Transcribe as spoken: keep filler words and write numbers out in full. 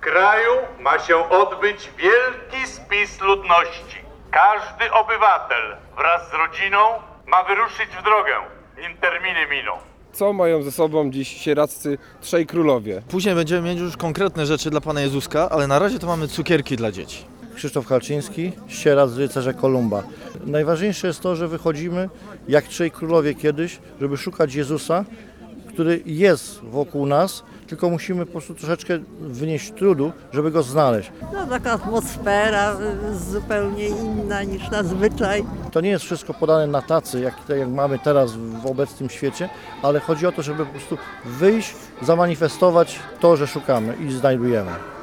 kraju ma się odbyć wielki spis ludności. Każdy obywatel wraz z rodziną ma wyruszyć w drogę, nim terminy miną. Co mają ze sobą dziś sieradzcy trzej królowie? Później będziemy mieć już konkretne rzeczy dla Pana Jezuska, ale na razie to mamy cukierki dla dzieci. Krzysztof Halczyński, sieradz rycerza Kolumba. Najważniejsze jest to, że wychodzimy jak trzej królowie kiedyś, żeby szukać Jezusa, który jest wokół nas, tylko musimy po prostu troszeczkę wynieść trudu, żeby go znaleźć. No taka atmosfera zupełnie inna niż zazwyczaj. To nie jest wszystko podane na tacy, jak, jak mamy teraz w obecnym świecie, ale chodzi o to, żeby po prostu wyjść, zamanifestować to, że szukamy i znajdujemy.